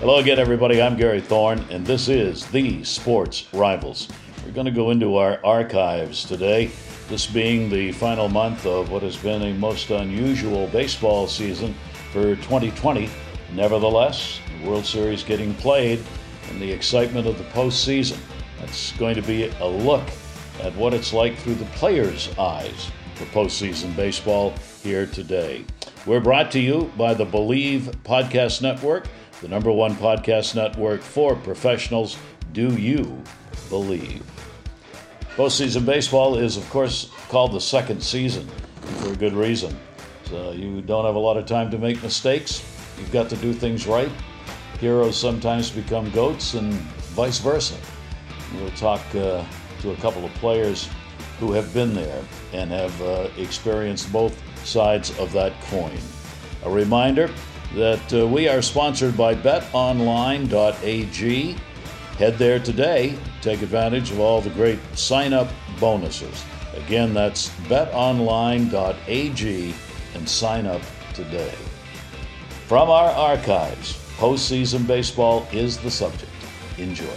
Hello again, everybody. I'm Gary Thorne, and this is the Sports Rivals. We're going to go into our archives today, this being the final month of what has been a most unusual baseball season for 2020. Nevertheless, the World Series getting played and the excitement of the postseason. That's going to be a look at what it's like through the players' eyes for postseason baseball here today. We're brought to you by the Believe Podcast Network, the number one podcast network for professionals. Do you believe? Postseason baseball is, of course, called the second season for a good reason. So you don't have a lot of time to make mistakes. You've got to do things right. Heroes sometimes become goats and vice versa. We'll talk to a couple of players who have been there and have experienced both sides of that coin. A reminder that we are sponsored by betonline.ag. Head there today, take advantage of all the great sign-up bonuses. Again, that's betonline.ag and sign up today. From our archives, postseason baseball is the subject. Enjoy.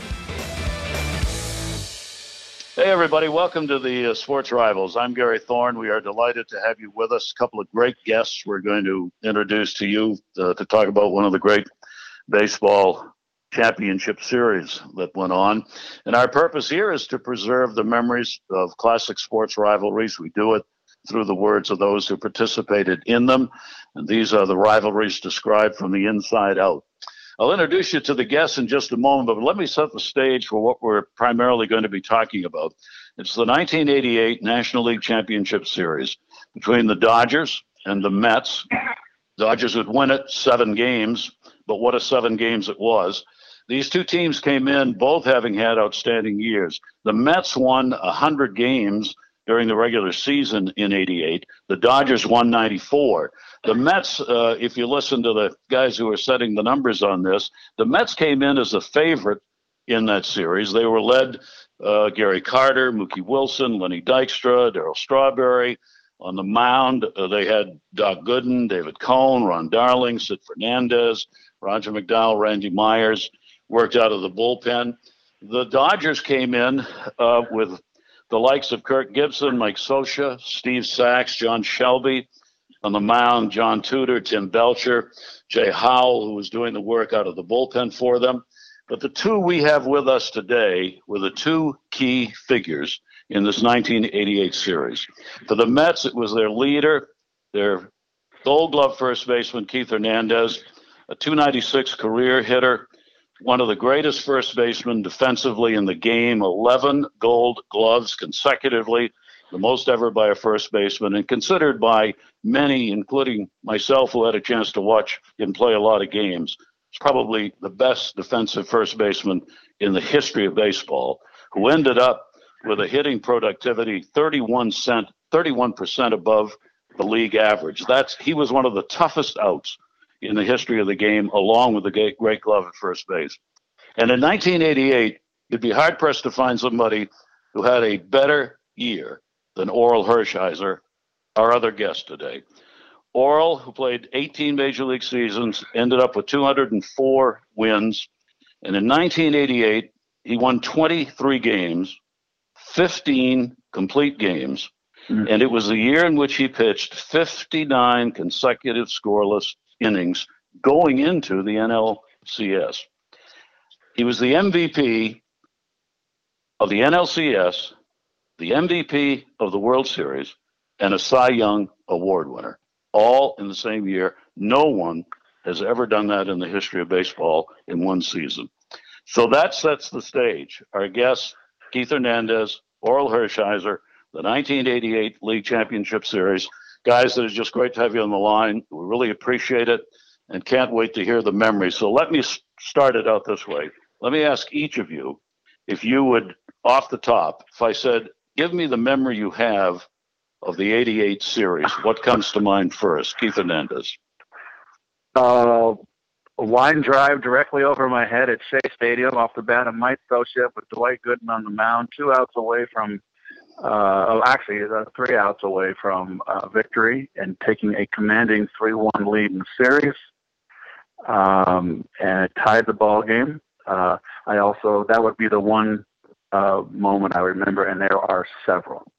Hey, everybody. Welcome to the Sports Rivals. I'm Gary Thorne. We are delighted to have you with us. A couple of great guests we're going to introduce to you to talk about one of the great baseball championship series that went on. And our purpose here is to preserve the memories of classic sports rivalries. We do it through the words of those who participated in them. And these are the rivalries described from the inside out. I'll introduce you to the guests in just a moment, but let me set the stage for what we're primarily going to be talking about. It's the 1988 National League Championship Series between the Dodgers and the Mets. Dodgers would win it 7 games, but what a 7 games it was. These two teams came in both having had outstanding years. The Mets won 100 games during the regular season in 88. The Dodgers won 94. The Mets, if you listen to the guys who are setting the numbers on this, the Mets came in as a favorite in that series. They were led Gary Carter, Mookie Wilson, Lenny Dykstra, Darryl Strawberry. On the mound, they had Doc Gooden, David Cone, Ron Darling, Sid Fernandez, Roger McDowell, Randy Myers, worked out of the bullpen. The Dodgers came in with the likes of Kirk Gibson, Mike Scioscia, Steve Sachs, John Shelby. On the mound, John Tudor, Tim Belcher, Jay Howell, who was doing the work out of the bullpen for them. But the two we have with us today were the two key figures in this 1988 series. For the Mets, it was their leader, their Gold Glove first baseman, Keith Hernandez, a .296 career hitter, one of the greatest first basemen defensively in the game, 11 Gold Gloves consecutively, the most ever by a first baseman, and considered by many, including myself, who had a chance to watch him play a lot of games. He's probably the best defensive first baseman in the history of baseball, who ended up with a hitting productivity 31% above the league average. He was one of the toughest outs in the history of the game, along with the great glove at first base. And in 1988, you'd be hard-pressed to find somebody who had a better year than Orel Hershiser, our other guest today. Orel, who played 18 Major League seasons, ended up with 204 wins. And in 1988, he won 23 games, 15 complete games. And it was the year in which he pitched 59 consecutive scoreless innings going into the NLCS. He was the MVP of the NLCS, the MVP of the World Series, and a Cy Young Award winner, all in the same year. No one has ever done that in the history of baseball in one season. So that sets the stage. Our guests, Keith Hernandez, Orel Hershiser, the 1988 League Championship Series. Guys, it is just great to have you on the line. We really appreciate it and can't wait to hear the memories. So let me start it out this way. Let me ask each of you, if you would, off the top, if I said, give me the memory you have of the 88 series, what comes to mind first? Keith Hernandez. A line drive directly over my head at Shea Stadium off the bat of Mike Scioscia with Dwight Gooden on the mound, 2 outs away from, 3 outs away from victory and taking a commanding 3-1 lead in the series. and it tied the ball game. That would be the one moment I remember, and there are several.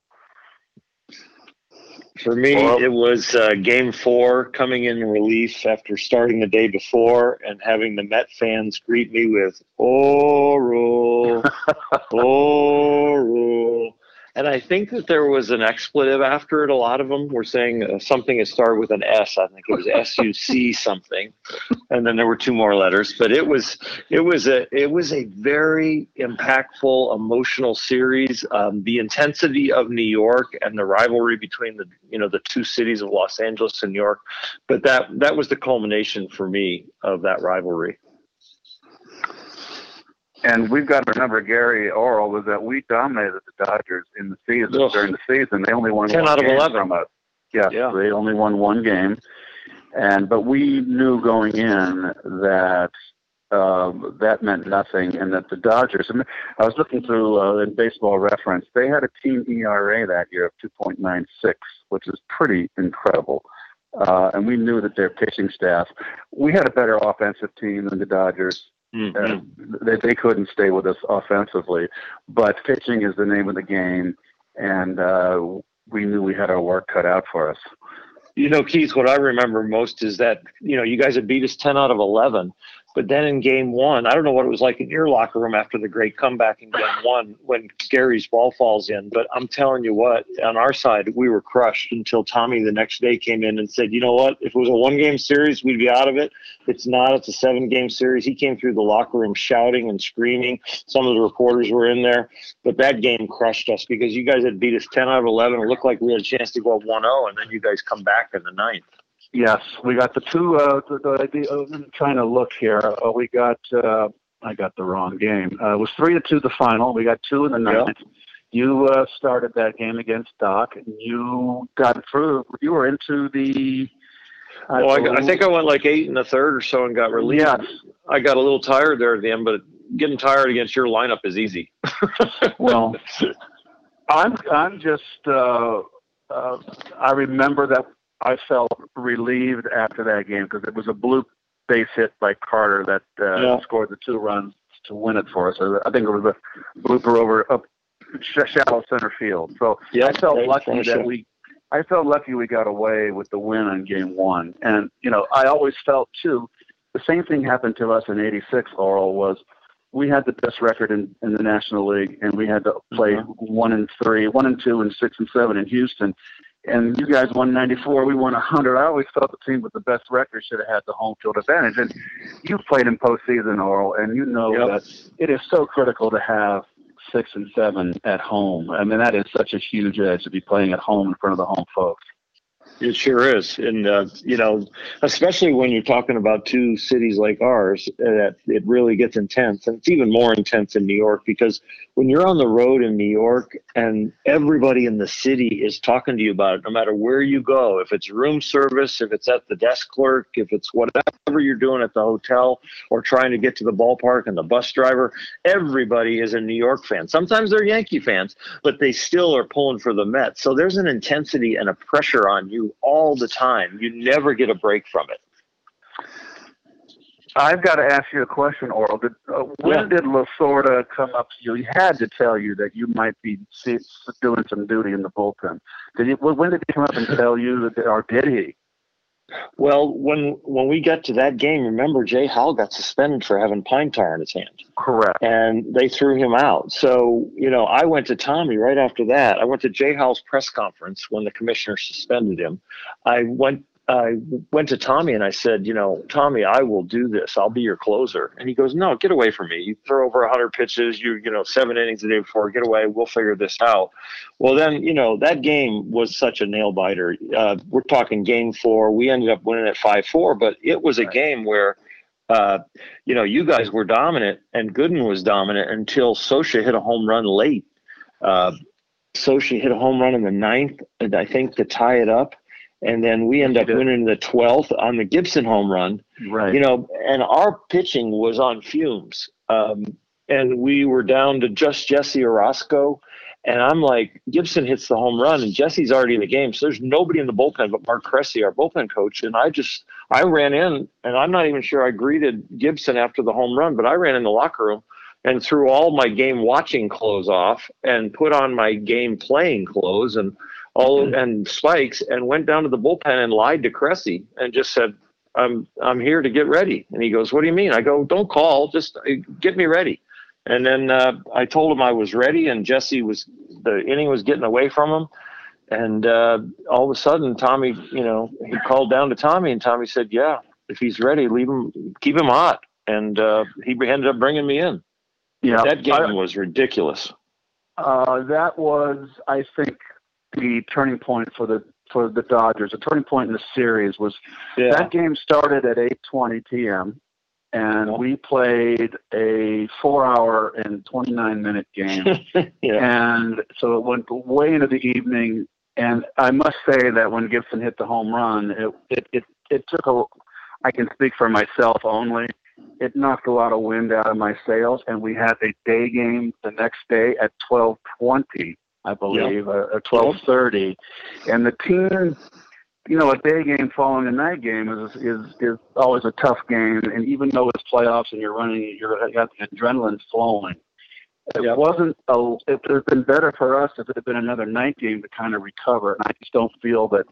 For me, it was Game 4 coming in relief after starting the day before and having the Met fans greet me with "Oral, Oral." And I think that there was an expletive after it. A lot of them were saying something that started with an S. I think it was SUC something, and then there were 2 more letters. But it was a very impactful, emotional series. The intensity of New York and the rivalry between the 2 cities of Los Angeles and New York. But that was the culmination for me of that rivalry. And we've got to remember, Gary Orel, was that we dominated the Dodgers in the season. During the season, they only won 10 one out of game 11 from us. Yes, yeah. They only won 1 game, but we knew going in that that meant nothing, and that the Dodgers. I was looking through in Baseball Reference. They had a team ERA that year of 2.96, which is pretty incredible. And we knew that their pitching staff. We had a better offensive team than the Dodgers. Mm-hmm. They couldn't stay with us offensively, but pitching is the name of the game, and we knew we had our work cut out for us. Keith, what I remember most is that, you guys had beat us 10 out of 11. But then in Game 1, I don't know what it was like in your locker room after the great comeback in Game 1 when Gary's ball falls in. But I'm telling you what, on our side, we were crushed until Tommy the next day came in and said, you know what, if it was a 1-game series, we'd be out of it. It's not. It's a 7-game series. He came through the locker room shouting and screaming. Some of the reporters were in there. But that game crushed us because you guys had beat us 10 out of 11. It looked like we had a chance to go up 1-0, and then you guys come back in the 9th. Yes, we got the 2. I'm trying to look here. We got. I got the wrong game. It was 3-2 the final. We got 2 in the 9th. Yeah. You started that game against Doc, and you got through. You were into the. I think I went like 8 1/3 or so and got relieved. Yes. I got a little tired there at the end, but getting tired against your lineup is easy. Well, I'm just. I remember that. I felt relieved after that game because it was a blue base hit by Carter that scored the 2 runs to win it for us. I think it was a blooper over up shallow center field. So I felt lucky we got away with the win on Game 1. And I always felt too. The same thing happened to us in '86. Orel, was we had the best record in the National League, and we had to play 1-3, 1-2, and 6 and 7 in Houston. And you guys won 94. We won 100. I always felt the team with the best record should have had the home field advantage. And you've played in postseason, Orel, and you know that it is so critical to have 6 and 7 at home. I mean, that is such a huge edge to be playing at home in front of the home folks. It sure is. And, especially when you're talking about 2 cities like ours, that it really gets intense. And it's even more intense in New York because when you're on the road in New York and everybody in the city is talking to you about it, no matter where you go, if it's room service, if it's at the desk clerk, if it's whatever you're doing at the hotel or trying to get to the ballpark and the bus driver, everybody is a New York fan. Sometimes they're Yankee fans, but they still are pulling for the Mets. So there's an intensity and a pressure on you all the time. You never get a break from it. I've got to ask you a question, Orel. When did Lasorda come up to you? He had to tell you that you might be doing some duty in the bullpen. When did he come up and tell you that, or did he? Well, when we got to that game, remember Jay Howell got suspended for having pine tar in his hand. Correct. And they threw him out. So, I went to Tommy right after that. I went to Jay Howell's press conference when the commissioner suspended him. I went to Tommy and I said, Tommy, I will do this. I'll be your closer. And he goes, no, get away from me. You throw over 100 pitches, 7 innings the day before, get away. We'll figure this out. Well, then, that game was such a nail biter. We're talking Game 4. We ended up winning at 5-4, but it was a game where, you guys were dominant and Gooden was dominant until Scioscia hit a home run late. Scioscia hit a home run in the 9th, I think, to tie it up. And then we end up winning the 12th on the Gibson home run. Right. And our pitching was on fumes. And we were down to just Jesse Orosco And I'm like, Gibson hits the home run, and Jesse's already in the game. So there's nobody in the bullpen but Mark Cressy, our bullpen coach. And I ran in, and I'm not even sure I greeted Gibson after the home run, but I ran in the locker room and threw all my game watching clothes off and put on my game playing clothes and and spikes, and went down to the bullpen and lied to Cressy and just said, I'm here to get ready. And he goes, what do you mean? I go, don't call, just get me ready. And then I told him I was ready, and the inning was getting away from him. And all of a sudden, Tommy, he called down to Tommy, and Tommy said, yeah, if he's ready, keep him hot. And he ended up bringing me in. Yeah, that game was ridiculous. That was, I think, the turning point for the Dodgers. The turning point in the series was that game started at 8:20 p.m. and we played a 4-hour and 29-minute game. And so it went way into the evening. And I must say that when Gibson hit the home run, it took I can speak for myself only. It knocked a lot of wind out of my sails, and we had a day game the next day at 12:20, I believe, or 12:30. And the team, a day game following a night game is always a tough game. And even though it's playoffs and you got the adrenaline flowing, it wasn't. It would have been better for us if it had been another night game to kind of recover. And I just don't feel that.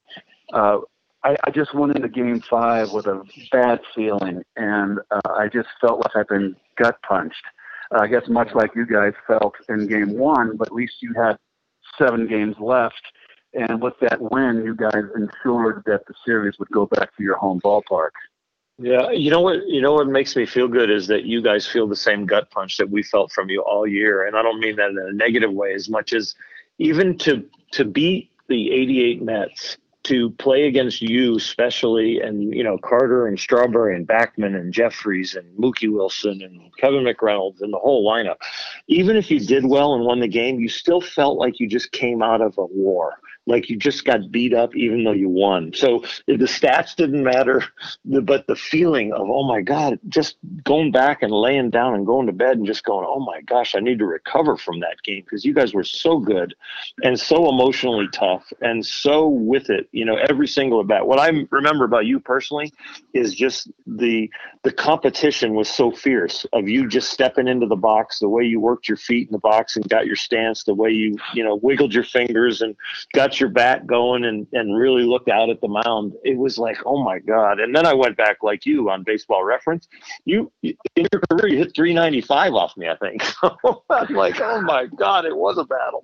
I just went into Game 5 with a bad feeling, and I just felt like I'd been gut punched. I guess much like you guys felt in Game 1, but at least you had 7 games left, and with that win, you guys ensured that the series would go back to your home ballpark. Yeah, you know what makes me feel good is that you guys feel the same gut punch that we felt from you all year, and I don't mean that in a negative way as much as even to beat the 88 Mets, to play against you especially, and Carter and Strawberry and Backman and Jeffries and Mookie Wilson and Kevin McReynolds and the whole lineup. Even if you did well and won the game, you still felt like you just came out of a war. Like you just got beat up even though you won. So the stats didn't matter, but the feeling of, oh my God, just going back and laying down and going to bed and just going, oh my gosh, I need to recover from that game, because you guys were so good and so emotionally tough and so with it, every single at bat. What I remember about you personally is just the competition was so fierce of you just stepping into the box, the way you worked your feet in the box and got your stance, the way you wiggled your fingers and got your bat going and really looked out at the mound. It was like, oh my God. And then I went back like you on Baseball Reference. You in your career, you hit 395 off me, I think. I'm like, oh my God, it was a battle.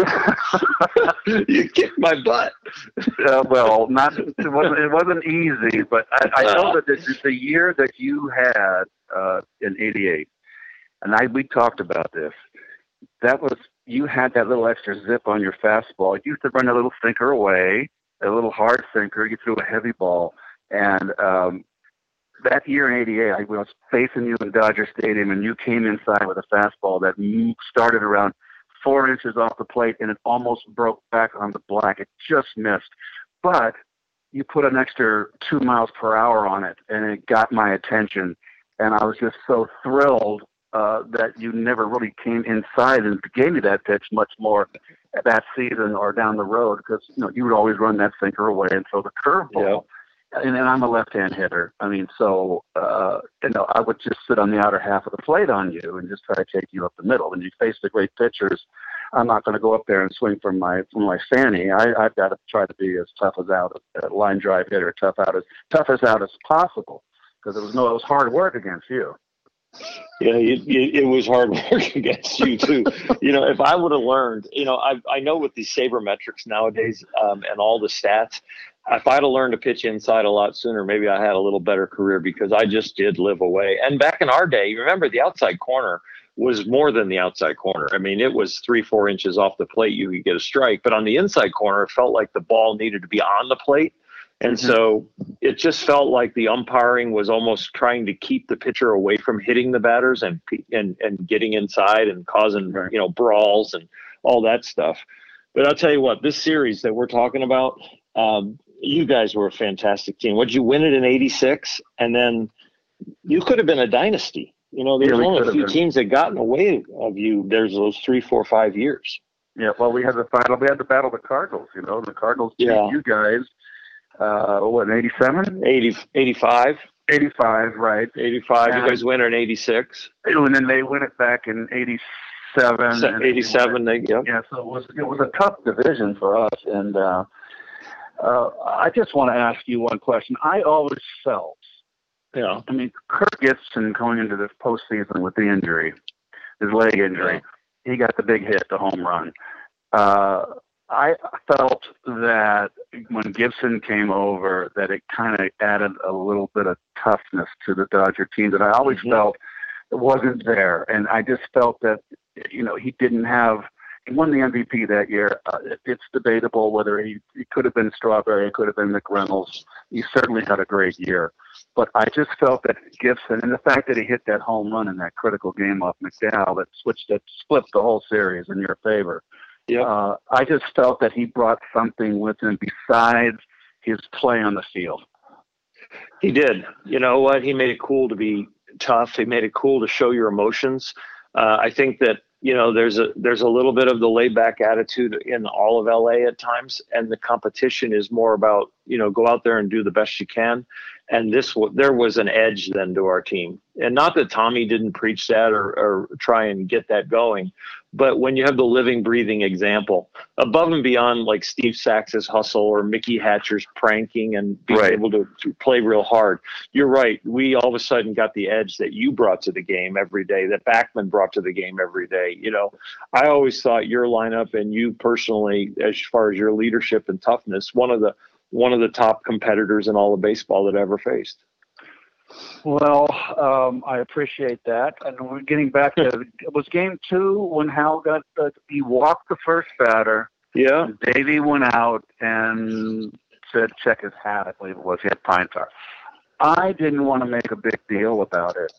You kicked my butt. Well, it wasn't easy, but I know that the year that you had in '88, and we talked about this. That was, you had that little extra zip on your fastball. You used to run a little sinker away, a little hard sinker. You threw a heavy ball. And that year in '88, I was facing you in Dodger Stadium, and you came inside with a fastball that started around 4 inches off the plate, and it almost broke back on the black. It just missed. But you put an extra 2 miles per hour on it, and it got my attention. And I was just so thrilled that you never really came inside and gave me that pitch much more that season or down the road, because you would always run that sinker away and throw the curveball. Yeah. And I'm a left-hand hitter. I mean, so I would just sit on the outer half of the plate on you and just try to take you up the middle. When you face the great pitchers, I'm not going to go up there and swing from my fanny. I've got to try to be as tough as out, a line drive hitter, tough as possible, because it was hard work against you. Yeah, it was hard work against you too. If I would have learned, I know with these sabermetrics nowadays and all the stats, if I'd have learned to pitch inside a lot sooner, maybe I had a little better career, because I just did live away. And back in our day, you remember the outside corner was more than the outside corner. I mean, it was 3-4 inches off the plate, you could get a strike. But on the inside corner, it felt like the ball needed to be on the plate. And so it just felt like the umpiring was almost trying to keep the pitcher away from hitting the batters and getting inside and causing, brawls and all that stuff. But I'll tell you what, this series that we're talking about, you guys were a fantastic team. Would you win it in '86? And then you could have been a dynasty. There's only a few teams that got in the way of you. There's those 3, 4, 5 years. Yeah, well, we had the final. We had the battle of the Cardinals. You know, the Cardinals beat you guys. What, 87? 85. 85, right. 85. And you guys win in 86. And then they win it back in 87. 87, Yeah, so it was a tough division for us. And I just want to ask you one question. I always felt, I mean, Kirk Gibson going into this postseason with the injury, his leg injury, he got the big hit, the home run. I felt that when Gibson came over, that it kind of added a little bit of toughness to the Dodger team that I always felt it wasn't there. And I just felt that, he won the MVP that year. It's debatable whether he could have been Strawberry, it could have been McReynolds. He certainly had a great year. But I just felt that Gibson, and the fact that he hit that home run in that critical game off McDowell that flipped the whole series in your favor. I just felt that he brought something with him besides his play on the field. He did. You know what? He made it cool to be tough. He made it cool to show your emotions. I think that, there's a little bit of the laid back attitude in all of LA at times, and the competition is more about, go out there and do the best you can. And there was an edge then to our team. And not that Tommy didn't preach that or try and get that going, but when you have the living, breathing example above and beyond like Steve Sax's hustle or Mickey Hatcher's pranking and being able to play real hard, you're right. We all of a sudden got the edge that you brought to the game every day, that Backman brought to the game every day. I always thought your lineup and you personally, as far as your leadership and toughness, one of the top competitors in all of baseball that ever faced. Well, I appreciate that. And we're getting back to it was game 2 when Hal he walked the first batter. Yeah. Davey went out and said, check his hat, I believe it was. He had pine tar. I didn't want to make a big deal about it.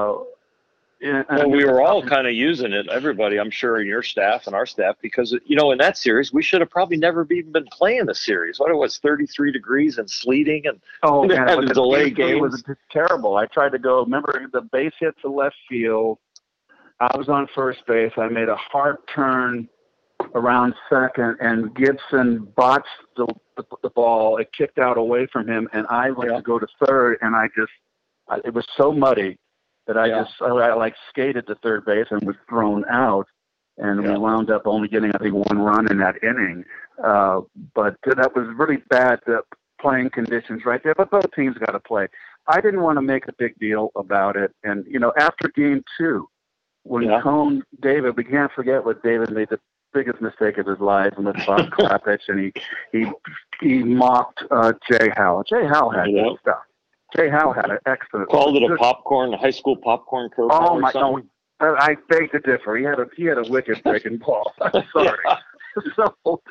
We were all kind of using it, everybody, I'm sure, in your staff and our staff, because, in that series, we should have probably never even been playing the series. What it was, 33 degrees and sleeting and had to delay games. It was terrible. I tried to go, remember the base hit to left field. I was on first base. I made a hard turn around second, and Gibson botched the ball. It kicked out away from him, and I went to go to third, and it was so muddy that I skated to third base and was thrown out, and we wound up only getting, I think, 1 run in that inning. But that was really bad playing conditions right there. But both teams got to play. I didn't want to make a big deal about it. And, after game 2, when Cone, David, we can't forget what David made the biggest mistake of his life, and with Bob Klappich, and he mocked Jay Howell. Jay Howell had good stuff. Jay Howell had an excellent. Called it a high school popcorn curve. Oh my! No, I beg to differ. He had a wicked breaking ball. I'm sorry. So,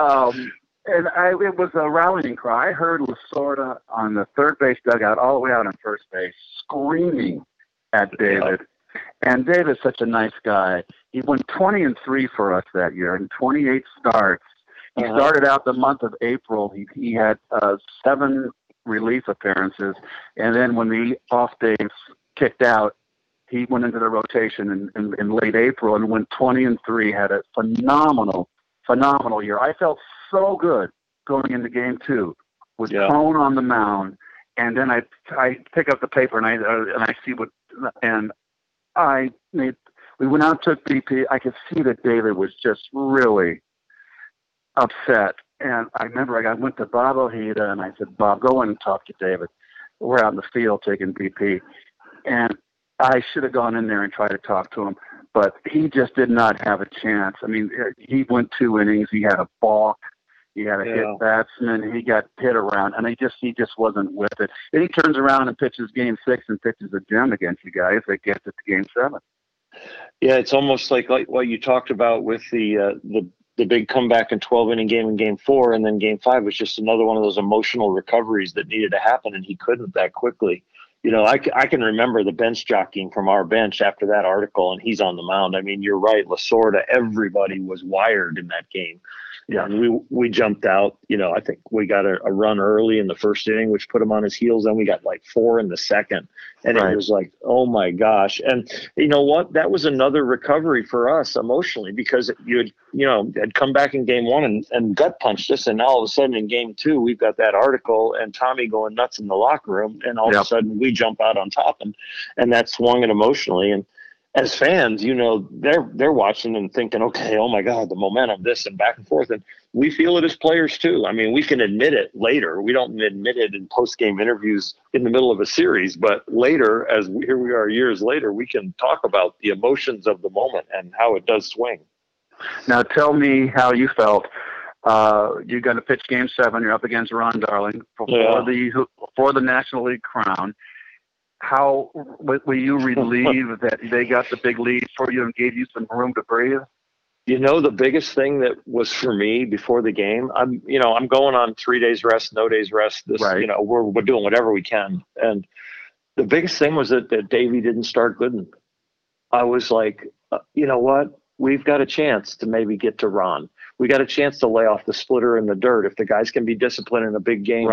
it was a rallying cry. I heard Lasorda on the third base dugout, all the way out on first base, screaming at David. And David's such a nice guy. He went 20-3 for us that year in 28 starts. He started out the month of April. He had 7 relief appearances, and then when the off days kicked out, he went into the rotation in late April and went 20-3. Had a phenomenal year. I felt so good going into game 2 with Cone on the mound, and then I pick up the paper and I see we went out, took BP. I could see that David was just really upset. And I remember I went to Bob Ojeda and I said, Bob, go in and talk to David. We're out in the field taking BP. And I should have gone in there and tried to talk to him, but he just did not have a chance. I mean, he went 2 innings. He had a balk. He had a hit batsman. He got hit around, and he just wasn't with it. Then he turns around and pitches game 6 and pitches a gem against you guys that gets it to game 7. Yeah, it's almost like what you talked about with the big comeback in 12-inning game in game 4, and then game 5 was just another one of those emotional recoveries that needed to happen, and he couldn't that quickly. I can remember the bench jockeying from our bench after that article, and he's on the mound. I mean, you're right, Lasorda, everybody was wired in that game. Yeah, and we jumped out. I think we got a run early in the first inning, which put him on his heels. Then we got like 4 in the second, And it was like, oh my gosh. And you know what? That was another recovery for us emotionally, because had come back in game one and gut punched us. And all of a sudden in game two, we've got that article and Tommy going nuts in the locker room. And all of a sudden we jump out on top, and that swung it emotionally. And as fans, they're watching and thinking, okay, oh my God, the momentum, this and back and forth. And we feel it as players too. I mean, we can admit it later. We don't admit it in post-game interviews in the middle of a series, but later, here we are years later, we can talk about the emotions of the moment and how it does swing. Now tell me how you felt. You're going to pitch Game 7. You're up against Ron Darling for the National League crown. How were you relieved that they got the big lead for you and gave you some room to breathe? The biggest thing that was for me before the game, I'm going on 3 days rest, no days rest. We're doing whatever we can. And the biggest thing was that Davey didn't start Gooden. I was like, you know what? We've got a chance to maybe get to Ron. We got a chance to lay off the splitter in the dirt. If the guys can be disciplined in a big game,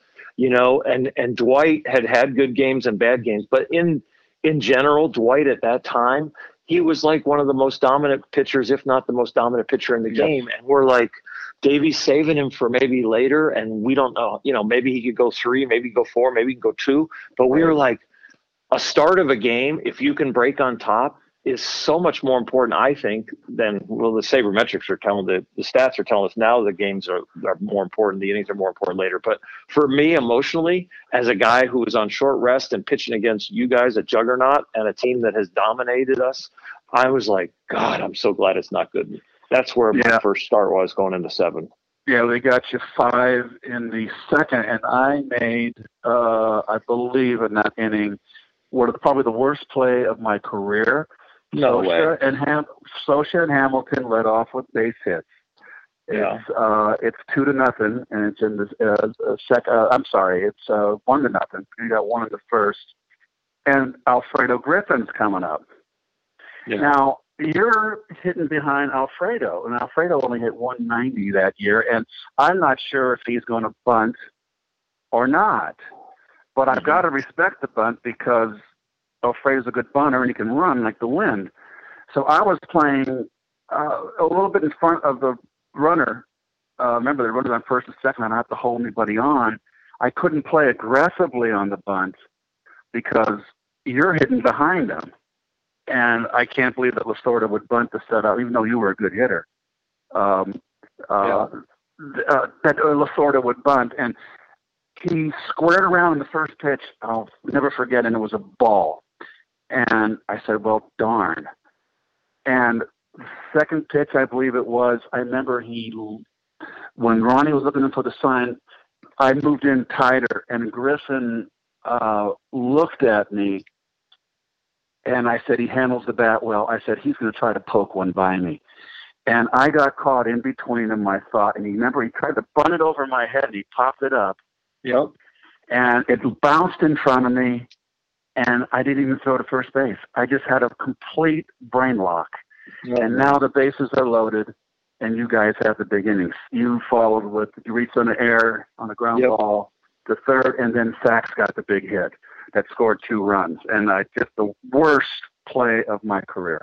and Dwight had good games and bad games, but in general, Dwight at that time, he was like one of the most dominant pitchers, if not the most dominant pitcher in the game. And we're like, Davey's saving him for maybe later, and we don't know, maybe he could go 3, maybe go 4, maybe he can go 2. But we were like, a start of a game, if you can break on top, is so much more important, I think, than the sabermetrics are telling, the stats are telling us now the games are more important, the innings are more important later. But for me, emotionally, as a guy who was on short rest and pitching against you guys, a juggernaut, and a team that has dominated us, I was like, God, I'm so glad it's not good. That's where my first start was going into 7. Yeah, they got you 5 in the second, and I made, I believe, in that inning, probably the worst play of my career. No way. Socha and Hamilton led off with base hits. It's 2-0, and it's in the second. I'm sorry, it's 1-0. You got 1 in the first, and Alfredo Griffin's coming up. Yeah. Now you're hitting behind Alfredo, and Alfredo only hit 190 that year, and I'm not sure if he's going to bunt or not. But I've got to respect the bunt because Alfredo's a good bunter and he can run like the wind. So I was playing a little bit in front of the runner. Remember, the runner's on first and second. I don't have to hold anybody on. I couldn't play aggressively on the bunt because you're hitting behind him. And I can't believe that Lasorda would bunt the setup, even though you were a good hitter. That Lasorda would bunt. And he squared around in the first pitch. I'll never forget, and it was a ball. And I said, well, darn. And second pitch, I believe it was, I remember when Ronnie was looking for the sign, I moved in tighter, and Griffin looked at me, and I said, he handles the bat well. I said, he's going to try to poke one by me. And I got caught in between him, I thought, and he tried to bunt it over my head, and he popped it up. Yep. And it bounced in front of me, and I didn't even throw to first base. I just had a complete brain lock. Yep. And now the bases are loaded, and you guys have the big innings. You reached on the air on the ground ball to third, and then Sachs got the big hit that scored 2 runs. And just the worst play of my career.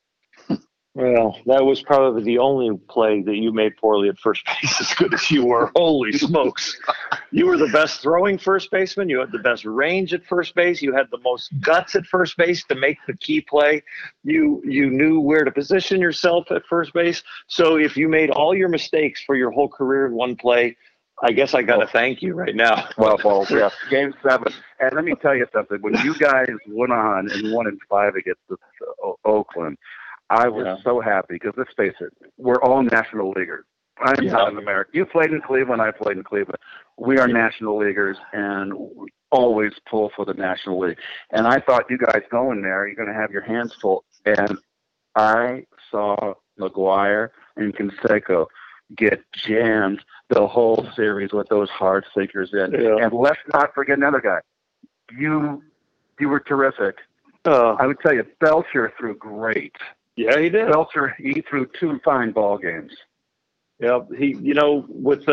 Well, that was probably the only play that you made poorly at first base, as good as you were. Holy smokes. You were the best throwing first baseman. You had the best range at first base. You had the most guts at first base to make the key play. You knew where to position yourself at first base. So if you made all your mistakes for your whole career in one play, I guess I got to thank you right now. Well, yeah, Game 7. And let me tell you something. When you guys went on and 1-5 against Oakland, I was so happy because, let's face it, we're all National Leaguers. I'm not an American. You played in Cleveland, I played in Cleveland. We are National Leaguers, and we always pull for the National League. And I thought you guys going there, you're going to have your hands full. And I saw McGuire and Canseco get jammed the whole series with those hard sinkers in. Yeah. And let's not forget another guy. You were terrific. I would tell you, Belcher threw great. Yeah, he did. Belcher, he threw 2 fine ball games. Yeah, we did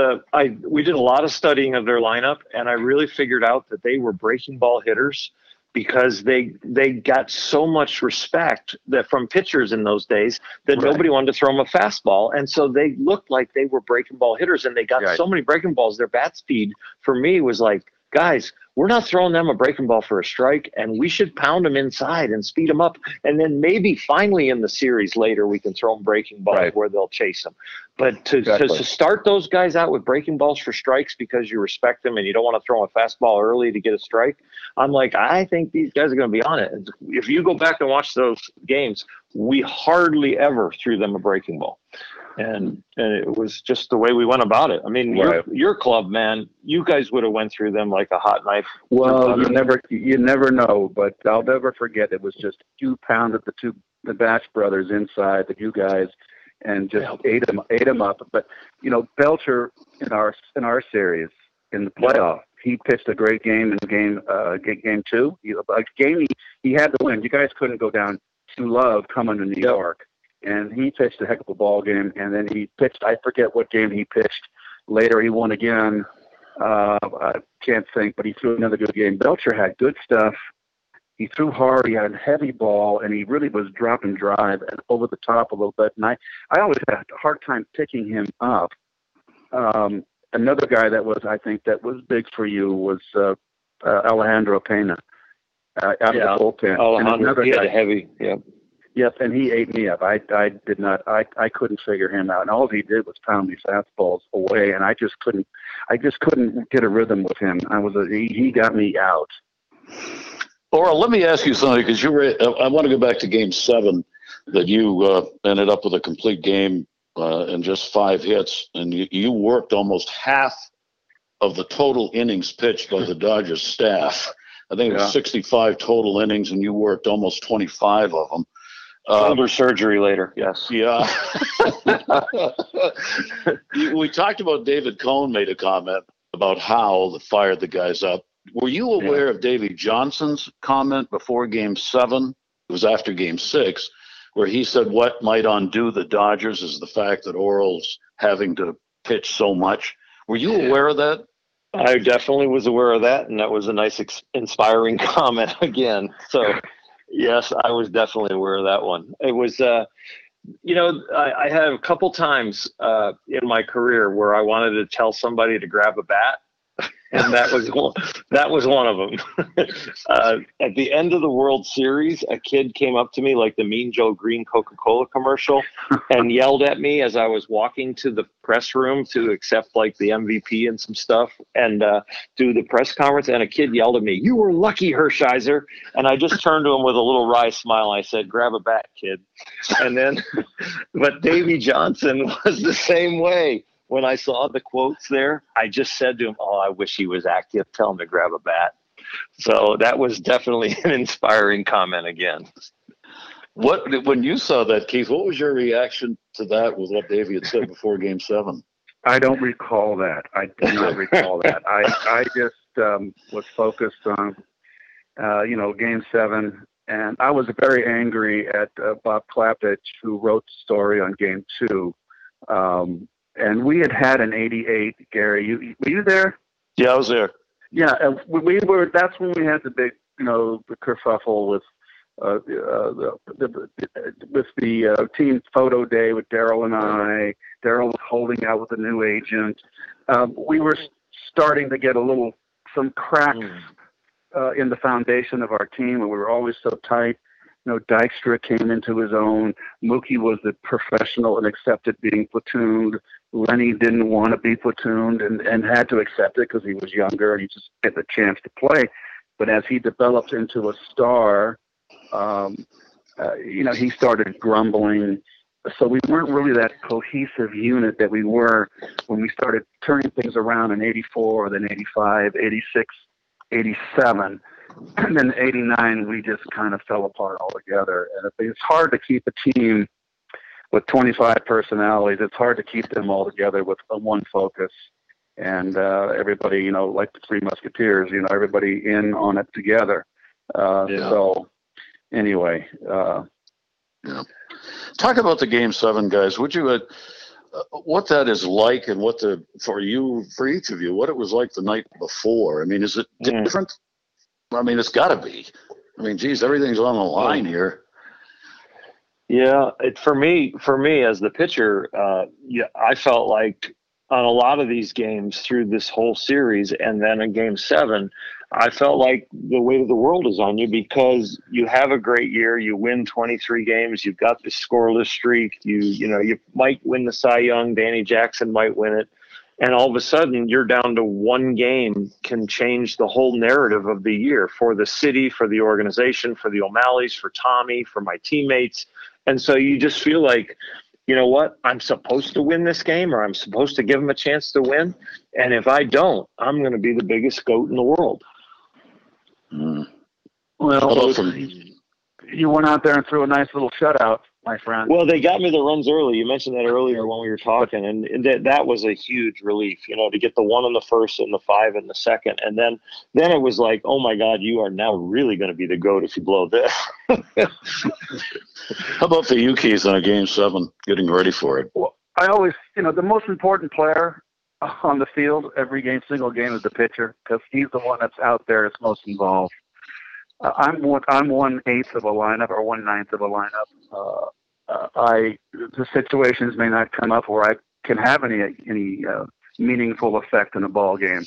a lot of studying of their lineup, and I really figured out that they were breaking ball hitters because they got so much respect that from pitchers in those days that nobody wanted to throw them a fastball. And so they looked like they were breaking ball hitters, and they got so many breaking balls. Their bat speed for me was like, guys, we're not throwing them a breaking ball for a strike, and we should pound them inside and speed them up. And then maybe finally in the series later, we can throw them breaking balls where they'll chase them. But to start those guys out with breaking balls for strikes because you respect them and you don't want to throw them a fastball early to get a strike, I'm like, I think these guys are going to be on it. And if you go back and watch those games, we hardly ever threw them a breaking ball. And it was just the way we went about it. I mean, your club, man, you guys would have went through them like a hot knife. Well, you never know, but I'll never forget. It was just you pounded the Batch brothers inside, the you guys, and just ate them up. But Belcher in our series in the playoff, he pitched a great game in game 2. He had to win. You guys couldn't go down 2-love coming to New York. And he pitched a heck of a ball game, and then he pitched, I forget what game he pitched. Later he won again. I can't think, but he threw another good game. Belcher had good stuff. He threw hard. He had a heavy ball, and he really was dropping drive and over the top a little bit. And I always had a hard time picking him up. Another guy I think that was big for you was Alejandro Pena out of the bullpen. Alejandro, he had a heavy, Yes, and he ate me up. I did not. I couldn't figure him out, and all he did was pound these fastballs away, and I just couldn't get a rhythm with him. He got me out. Oral, let me ask you something, because I want to go back to Game 7, that you ended up with a complete game and just 5 hits, and you worked almost half of the total innings pitched by the Dodgers staff. I think it was 65 total innings, and you worked almost 25 of them. Shoulder surgery later, yes. Yeah. We talked about David Cohn made a comment about how fired the guys up. Were you aware of Davey Johnson's comment before Game 7? It was after Game 6, where he said what might undo the Dodgers is the fact that Orel's having to pitch so much. Were you aware of that? I definitely was aware of that, and that was a nice, inspiring comment again. So, yes, I was definitely aware of that one. It was, I had a couple times in my career where I wanted to tell somebody to grab a bat, and that was one of them. At the end of the World Series, a kid came up to me like the Mean Joe Green Coca-Cola commercial and yelled at me as I was walking to the press room to accept like the MVP and some stuff and do the press conference. And a kid yelled at me, "You were lucky, Hershiser." And I just turned to him with a little wry smile. I said, "Grab a bat, kid." And then, but Davey Johnson was the same way. When I saw the quotes there, I just said to him, "Oh, I wish he was active. Tell him to grab a bat." So that was definitely an inspiring comment again. When you saw that, Keith, what was your reaction to that with what Davey had said before Game 7? I don't recall that. I do not recall that. I just was focused on, Game 7, and I was very angry at Bob Klappich, who wrote the story on Game 2. And we had an 88, Gary. Were you there? Yeah, I was there. Yeah, we were. That's when we had the big, the kerfuffle with the team photo day with Darryl and I. Darryl was holding out with a new agent. We were starting to get some cracks in the foundation of our team, and we were always so tight. Dykstra came into his own. Mookie was the professional and accepted being platooned. Lenny didn't want to be platooned and had to accept it because he was younger and he just get the chance to play. But as he developed into a star, he started grumbling. So we weren't really that cohesive unit that we were when we started turning things around in 84, then 85, 86, 87. And then 89, we just kind of fell apart altogether. And it's hard to keep a team with 25 personalities. It's hard to keep them all together with one focus. And everybody, like the Three Musketeers, everybody in on it together. So anyway. Talk about the Game 7, guys. Would you, what that is like and for each of you, what it was like the night before? I mean, is it different? I mean, it's got to be. I mean, geez, everything's on the line here. Yeah, for me as the pitcher, I felt like on a lot of these games through this whole series, and then in Game 7, I felt like the weight of the world is on you because you have a great year, you win 23 games, you've got this scoreless streak, you might win the Cy Young, Danny Jackson might win it, and all of a sudden you're down to one game can change the whole narrative of the year for the city, for the organization, for the O'Malleys, for Tommy, for my teammates. And so you just feel like, you know what, I'm supposed to win this game, or I'm supposed to give them a chance to win. And if I don't, I'm going to be the biggest GOAT in the world. Well, you went out there and threw a nice little shutout, my friend. Well, they got me the runs early. You mentioned that earlier when we were talking, and that was a huge relief, to get the 1 in the first and the 5 in the second. And then it was like, oh, my God, you are now really going to be the GOAT if you blow this. How about the Ukis on a Game 7, getting ready for it? Well, I always, the most important player on the field every game, single game, is the pitcher, because he's the one that's out there that's most involved. I'm 1/8 of a lineup or 1/9 of a lineup. The situations may not come up where I can have any meaningful effect in a ball game.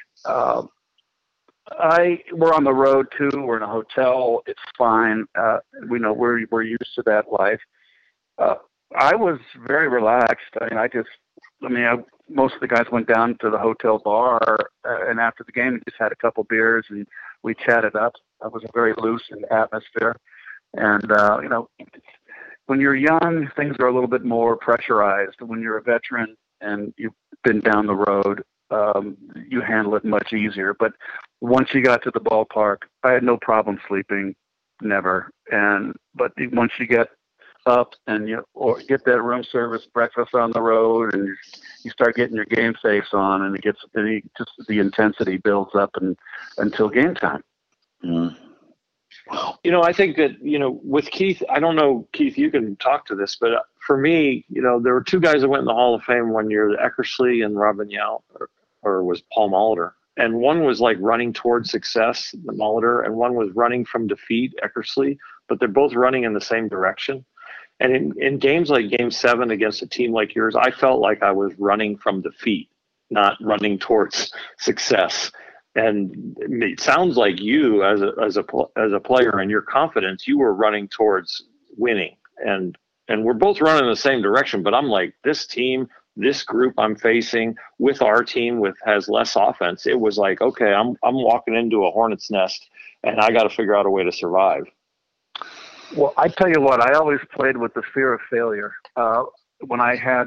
We're on the road too. We're in a hotel. It's fine. We know we're used to that life. I was very relaxed. Most of the guys went down to the hotel bar, and after the game, we just had a couple beers and we chatted up. It was a very loose atmosphere, and when you're young, things are a little bit more pressurized. When you're a veteran and you've been down the road, you handle it much easier. But once you got to the ballpark, I had no problem sleeping, never. But once you get up and or get that room service breakfast on the road, and you start getting your game face on, and just the intensity builds up until game time. Mm. I think that, with Keith, I don't know, Keith, you can talk to this, but for me, there were two guys that went in the Hall of Fame one year, Eckersley and Robin Yount, or was Paul Molitor. And one was like running towards success, the Molitor, and one was running from defeat, Eckersley, but they're both running in the same direction. And in games like Game 7 against a team like yours, I felt like I was running from defeat, not running towards success. And it sounds like you, as a player, and your confidence, you were running towards winning. And we're both running in the same direction. But I'm like, this team, this group I'm facing with our team has less offense. It was like, okay, I'm walking into a hornet's nest, and I got to figure out a way to survive. Well, I tell you what, I always played with the fear of failure. When I had,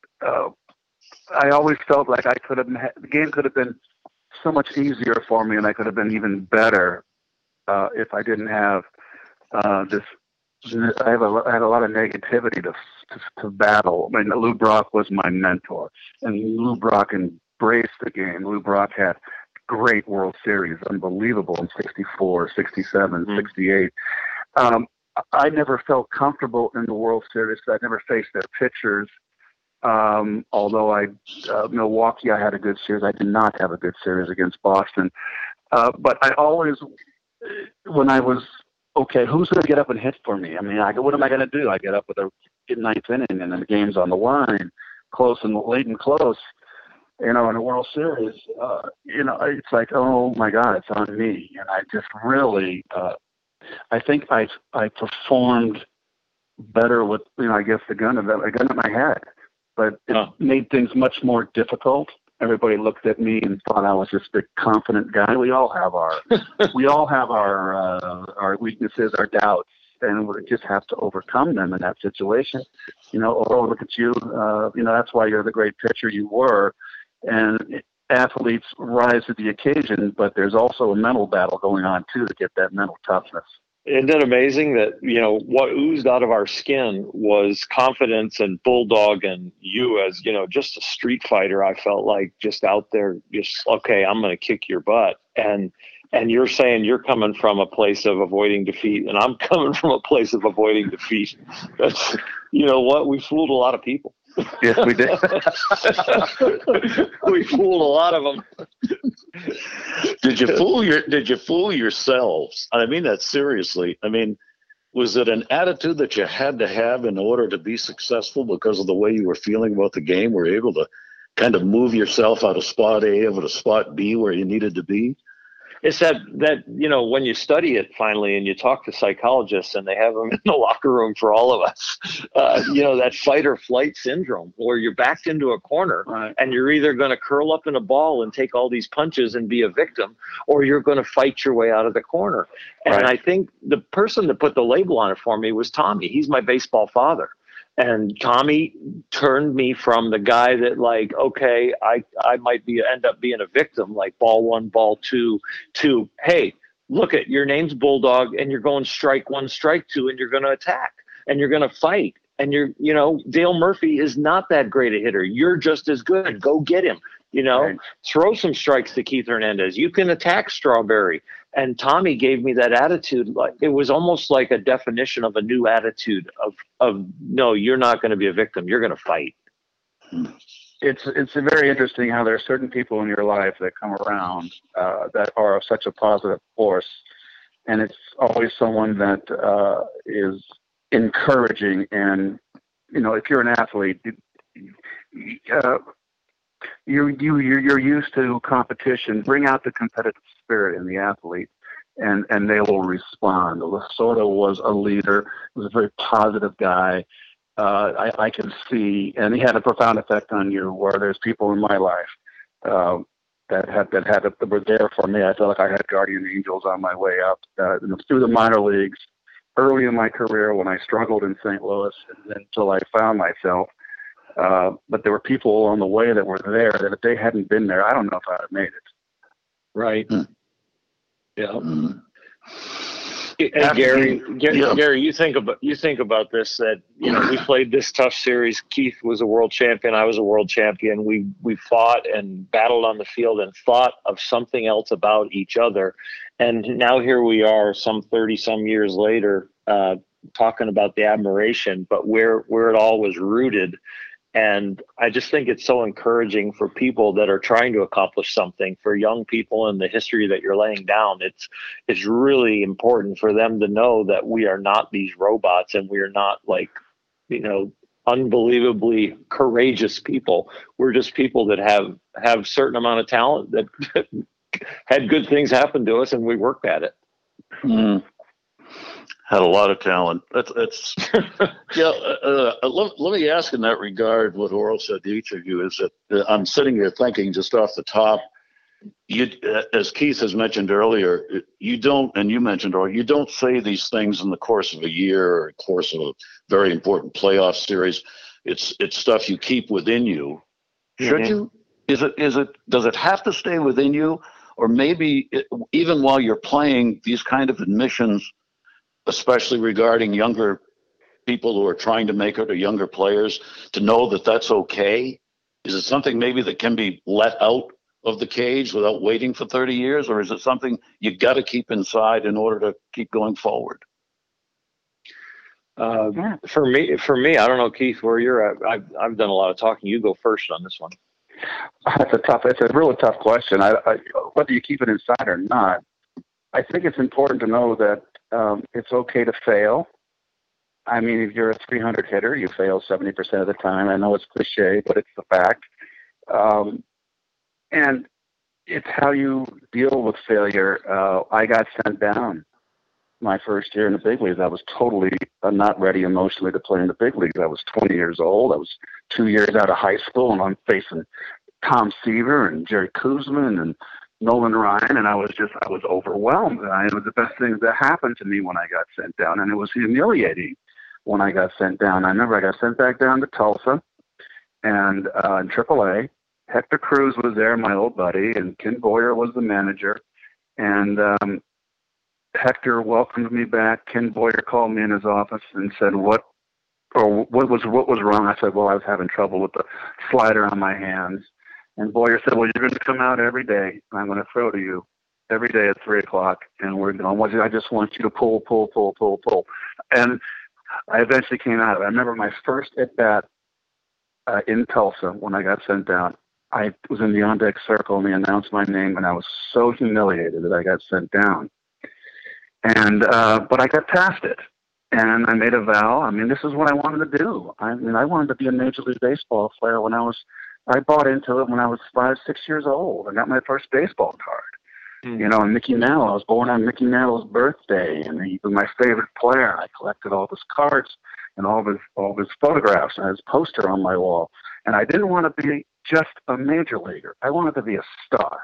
I always felt like the game could have been so much easier for me, and I could have been even better if I didn't have this. I had a lot of negativity to battle. I mean, Lou Brock was my mentor, and Lou Brock embraced the game. Lou Brock had great World Series, unbelievable in 64, 67, 68. I never felt comfortable in the World Series because I never faced their pitchers. Although Milwaukee, I had a good series. I did not have a good series against Boston. But I always, when I was, okay, who's going to get up and hit for me? I mean, what am I going to do? I get up with a ninth inning, and then the game's on the line, close and late and close. In a World Series, it's like, oh my God, it's on me. And I just really, I think I performed better with, I guess a gun in my head. But it made things much more difficult. Everybody looked at me and thought I was just a confident guy. We all have our weaknesses, our doubts, and we just have to overcome them in that situation. Oh, look at you. That's why you're the great pitcher you were. And athletes rise to the occasion, but there's also a mental battle going on too to get that mental toughness. Isn't it amazing that, what oozed out of our skin was confidence and bulldog, and you as, just a street fighter, I felt like just out there, okay, I'm going to kick your butt. And you're saying you're coming from a place of avoiding defeat, and I'm coming from a place of avoiding defeat. That's, we fooled a lot of people. Yes, we did. We fooled a lot of them. Did you fool yourselves? I mean that seriously. I mean, was it an attitude that you had to have in order to be successful because of the way you were feeling about the game? Were you able to kind of move yourself out of spot A over to spot B where you needed to be? It's that when you study it finally and you talk to psychologists and they have them in the locker room for all of us, that fight or flight syndrome where you're backed into a corner, right, and you're either going to curl up in a ball and take all these punches and be a victim, or you're going to fight your way out of the corner. And right. I think the person that put the label on it for me was Tommy. He's my baseball father. And Tommy turned me from the guy that okay, I might end up being a victim, like ball one, ball two, to, hey, look at your name's Bulldog and you're going strike one, strike two, and you're going to attack and you're going to fight. And Dale Murphy is not that great a hitter. You're just as good. Go get him. Right. Throw some strikes to Keith Hernandez. You can attack Strawberry. And Tommy gave me that attitude. Like it was almost like a definition of a new attitude of no, you're not going to be a victim. You're going to fight. It's very interesting how there are certain people in your life that come around that are such a positive force, and it's always someone that is encouraging. And if you're an athlete, you're used to competition. Bring out the competitive spirit in the athlete, and they will respond. Lasorda was a leader. He was a very positive guy. I can see, and he had a profound effect on you. Where there's people in my life that were there for me. I felt like I had guardian angels on my way up through the minor leagues, early in my career when I struggled in St. Louis, and until I found myself. But there were people along the way that were there that if they hadn't been there, I don't know if I'd have made it. Right. Yeah. Hey, Gary, you think about this, that, we played this tough series. Keith was a world champion. I was a world champion. We fought and battled on the field and thought of something else about each other. And now here we are some 30 some years later, talking about the admiration, but where it all was rooted. And I just think it's so encouraging for people that are trying to accomplish something, for young people in the history that you're laying down. It's really important for them to know that we are not these robots, and we are not unbelievably courageous people. We're just people that have certain amount of talent that had good things happen to us, and we worked at it. Mm. Had a lot of talent. That's yeah. Let me ask in that regard what Orel said to each of you is that I'm sitting here thinking just off the top. You, as Keith has mentioned earlier, you don't, and you mentioned, or you don't say these things in the course of a year or course of a very important playoff series. It's stuff you keep within you. Should you? Does it have to stay within you, or maybe even while you're playing, these kind of admissions, especially regarding younger people who are trying to make it, or younger players, to know that that's okay? Is it something maybe that can be let out of the cage without waiting for 30 years? Or is it something you got to keep inside in order to keep going forward? For me, I don't know, Keith, where you're at. I've done a lot of talking. You go first on this one. It's a really tough question. Whether you keep it inside or not, I think it's important to know that it's okay to fail. I mean, if you're a 300 hitter, you fail 70% of the time. I know it's cliche, but it's the fact. And it's how you deal with failure. I got sent down my first year in the big leagues. I was totally not ready emotionally to play in the big leagues. I was 20 years old. I was 2 years out of high school, and I'm facing Tom Seaver and Jerry Koosman and Nolan Ryan, and I was overwhelmed. And it was the best thing that happened to me when I got sent down, and it was humiliating when I got sent down. I remember I got sent back down to Tulsa, and in AAA, Hector Cruz was there, my old buddy, and Ken Boyer was the manager, and Hector welcomed me back. Ken Boyer called me in his office and said, what was wrong? I said, well, I was having trouble with the slider on my hands. And Boyer said, well, you're going to come out every day, and I'm going to throw to you every day at 3 o'clock, and I just want you to pull. And I eventually came out of it. I remember my first at-bat in Tulsa when I got sent down. I was in the on-deck circle, and they announced my name, and I was so humiliated that I got sent down. And but I got past it, and I made a vow. I mean, this is what I wanted to do. I mean, I wanted to be a Major League Baseball player I bought into it when I was 5, 6 years old. I got my first baseball card. You know, and Mickey Mantle, I was born on Mickey Mantle's birthday, and he was my favorite player. I collected all of his cards and all of his photographs and his poster on my wall. And I didn't want to be just a major leaguer. I wanted to be a star.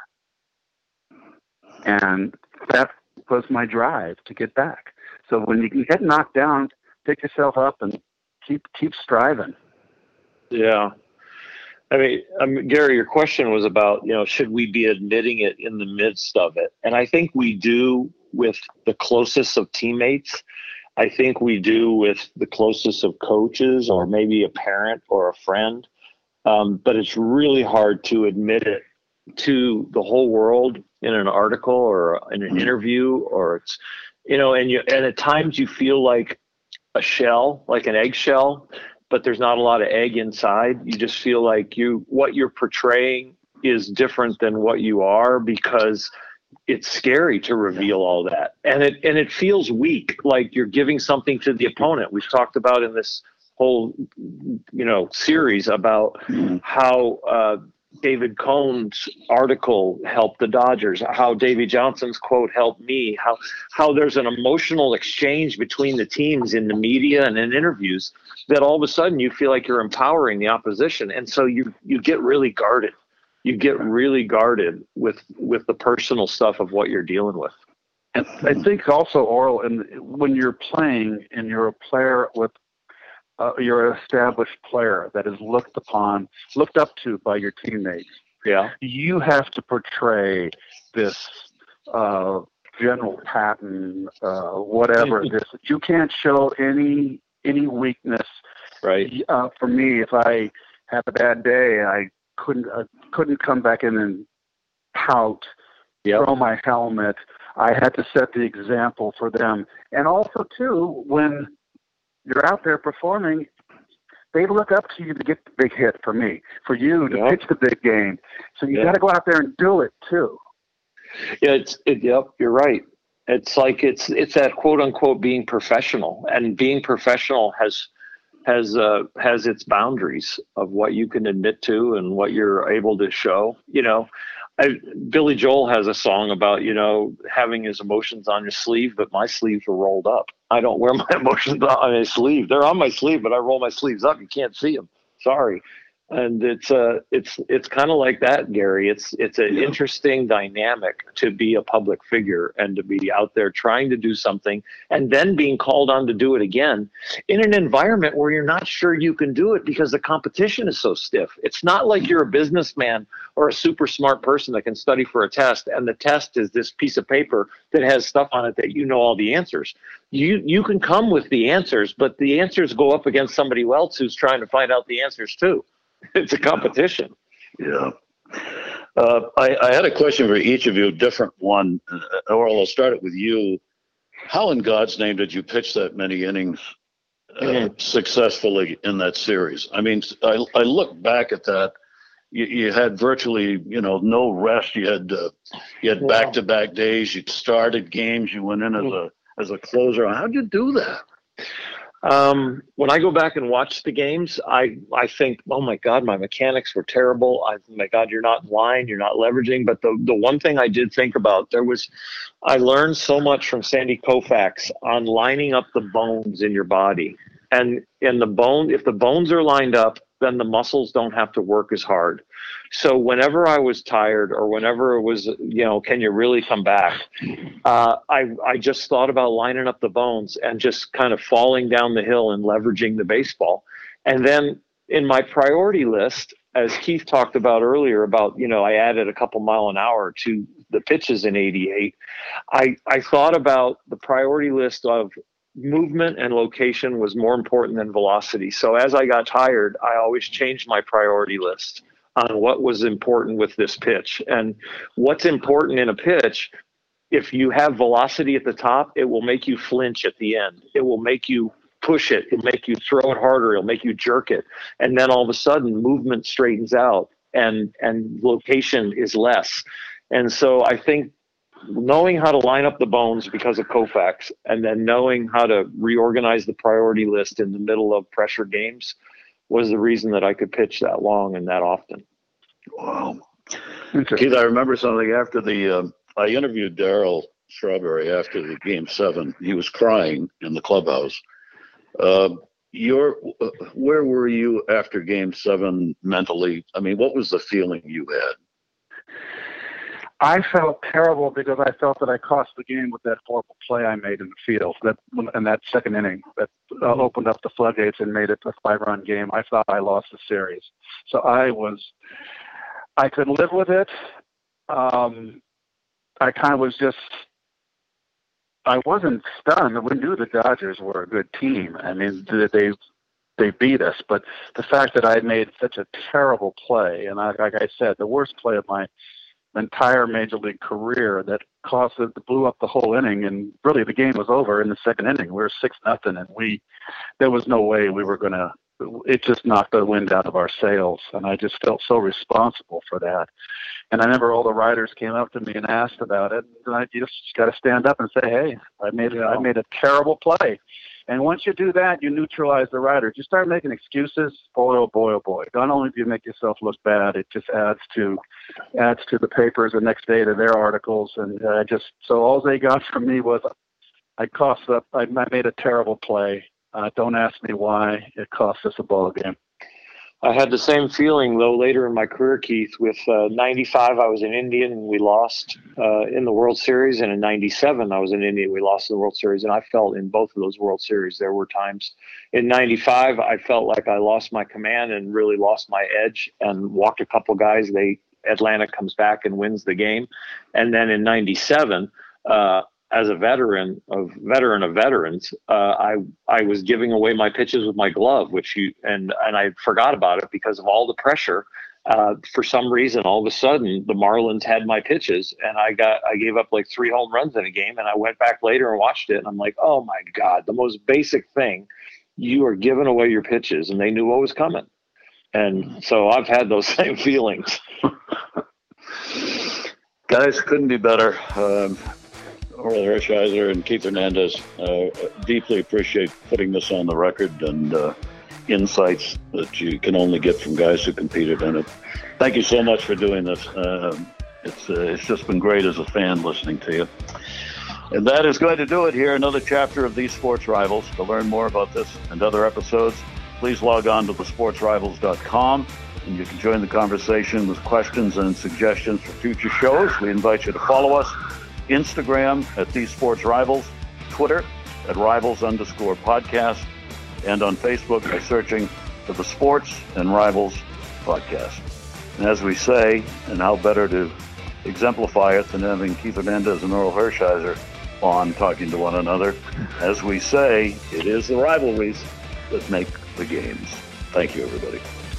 And that was my drive to get back. So when you get knocked down, pick yourself up and keep striving. Yeah. I mean, Gary, your question was about, should we be admitting it in the midst of it? And I think we do with the closest of teammates. I think we do with the closest of coaches or maybe a parent or a friend. But it's really hard to admit it to the whole world in an article or in an interview, or it's, and at times you feel like a shell, like an eggshell, but there's not a lot of egg inside. You just feel like what you're portraying is different than what you are, because it's scary to reveal all that. And it feels weak, like you're giving something to the opponent. We've talked about in this whole, series about how David Cohn's article helped the Dodgers, how Davey Johnson's quote helped me, how there's an emotional exchange between the teams in the media and in interviews that all of a sudden you feel like you're empowering the opposition. And so you get really guarded. You get really guarded with the personal stuff of what you're dealing with. And I think also, Orel, when you're playing and you're a player with you're an established player that is looked up to by your teammates. Yeah. You have to portray this General Patton, whatever. You can't show any weakness. Right. For me, if I had a bad day, I couldn't come back in and pout, throw my helmet. I had to set the example for them. And also, too, when you're out there performing, they look up to you to get the big hit for me, for you to pitch the big game. So you got to go out there and do it too. Yeah, you're right. It's like it's that quote unquote being professional, and being professional has its boundaries of what you can admit to and what you're able to show. Billy Joel has a song about, having his emotions on your sleeve, but my sleeves are rolled up. I don't wear my emotions on my sleeve. They're on my sleeve, but I roll my sleeves up. You can't see them. Sorry. And it's kind of like that, Gary. It's an interesting dynamic to be a public figure and to be out there trying to do something and then being called on to do it again in an environment where you're not sure you can do it because the competition is so stiff. It's not like you're a businessman or a super smart person that can study for a test, and the test is this piece of paper that has stuff on it that all the answers. You can come with the answers, but the answers go up against somebody else who's trying to find out the answers too. It's a competition. Yeah. I had a question for each of you, a different one. Orel, I'll start it with you. How in God's name did you pitch that many innings successfully in that series? I mean, I look back at that. You had virtually, no rest. You had back-to-back days. You started games. You went in as a closer. How'd you do that? When I go back and watch the games, I think, oh my God, my mechanics were terrible. My God, you're not in line, you're not leveraging. But the one thing I did think about, I learned so much from Sandy Koufax on lining up the bones in your body. And if the bones are lined up, then the muscles don't have to work as hard. So whenever I was tired or whenever it was, can you really come back? I just thought about lining up the bones and just kind of falling down the hill and leveraging the baseball. And then in my priority list, as Keith talked about earlier about, I added a couple mile an hour to the pitches in 88. I thought about the priority list of movement and location was more important than velocity. So as I got tired, I always changed my priority list on what was important with this pitch. And what's important in a pitch, if you have velocity at the top, it will make you flinch at the end. It will make you push it. It'll make you throw it harder. It'll make you jerk it. And then all of a sudden, movement straightens out. and location is less. And so I think knowing how to line up the bones because of Koufax, and then knowing how to reorganize the priority list in the middle of pressure games was the reason that I could pitch that long and that often. Wow. Keith, I remember something after I interviewed Darryl Strawberry after the Game 7. He was crying in the clubhouse. Where were you after Game 7 mentally? I mean, what was the feeling you had? I felt terrible because I felt that I cost the game with that horrible play I made in the field, in that second inning that opened up the floodgates and made it a 5-run game. I thought I lost the series. So I could live with it. I kind of was I wasn't stunned. We knew the Dodgers were a good team. I mean, they beat us, but the fact that I made such a terrible play, and like I said, the worst play of my entire major league career that blew up the whole inning, and really the game was over in the second inning. We were 6-0, and there was no way we were going to. It just knocked the wind out of our sails, and I just felt so responsible for that. And I remember all the writers came up to me and asked about it, and you just got to stand up and say, "Hey, I made a terrible play." And once you do that, you neutralize the writers. You start making excuses, boy, oh boy, oh boy. Not only do you make yourself look bad, it just adds to the papers the next day to their articles. And so all they got from me was I made a terrible play. Don't ask me why. It cost us a ball game. I had the same feeling, though, later in my career, Keith. With 95, I was in India and we lost in the World Series. And in 97, I was in India and we lost in the World Series. And I felt in both of those World Series, there were times. In 95, I felt like I lost my command and really lost my edge and walked a couple guys. Atlanta comes back and wins the game. And then in 97, as a veteran of veterans, I was giving away my pitches with my glove, and I forgot about it because of all the pressure. For some reason, all of a sudden, the Marlins had my pitches, and I gave up like 3 home runs in a game. And I went back later and watched it, and I'm like, oh my God, the most basic thing, you are giving away your pitches, and they knew what was coming. And so I've had those same feelings. Guys, couldn't be better. Orel Hershiser and Keith Hernandez, deeply appreciate putting this on the record and insights that you can only get from guys who competed in it. Thank you so much for doing this. It's just been great as a fan listening to you. And that is going to do it here. Another chapter of These Sports Rivals. To learn more about this and other episodes, please log on to thesportsrivals.com. And you can join the conversation with questions and suggestions for future shows. We invite you to follow us. Instagram at These Sports Rivals, Twitter at Rivals_podcast, and on Facebook by searching for the Sports and Rivals podcast. And as we say, and how better to exemplify it than having Keith Hernandez and Orel Hershiser on talking to one another, as we say, it is the rivalries that make the games. Thank you, everybody.